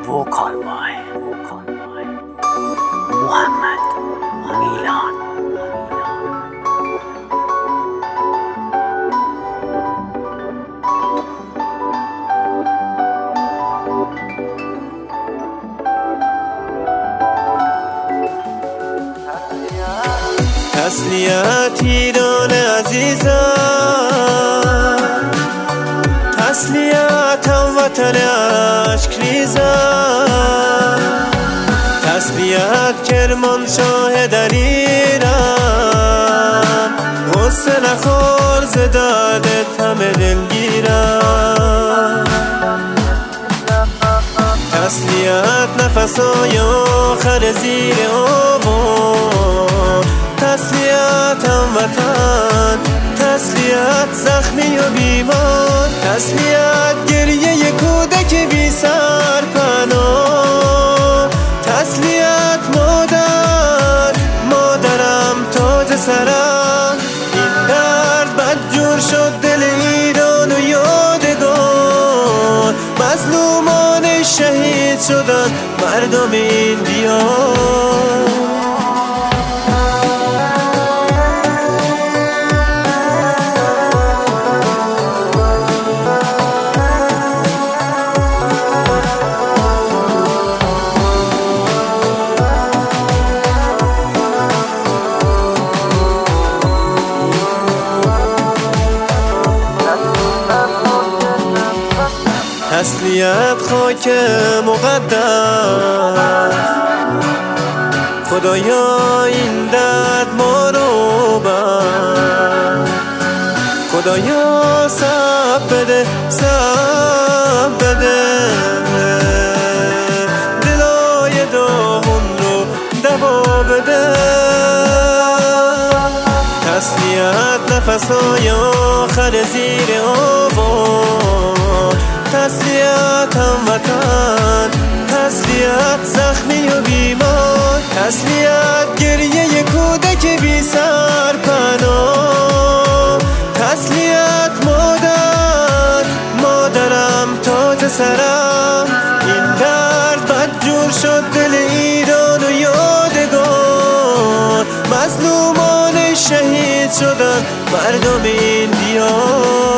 vocal by Muhammad Milan. تسلیت ایران عزیزم، تسلیت وطن اشک ریزم، تسلیت کرمانشاه دلیرم، غصه نخور ز دردت همه دلگیرم. تسلیت نفسای آخر زیر آوان، تسلیت هموطن، تسلیت زخمی و بیمار، تسلیت گریه کودک بی سرپناه، تسلیت مادرم تاج سرم. این درد بدجور شد دل ایران و یادگار، مظلومان شهید شدن مردم این دیار. تسلیت خاک مقدس، خدایا این درد ما رو بر، خدایا صبر بده، صبر بده، دلای داغون رو دوا بده. تسلیت نفسای آخر زیر آوان، تسلیت هموطن، تسلیت زخمی و بیمار، تسلیت گریه کودک بی سرپناه، تسلیت مادرم تاج سرم. این درد بدجور شد دل ایران و یادگار، مظلومان شهید شدن مردم این دیار.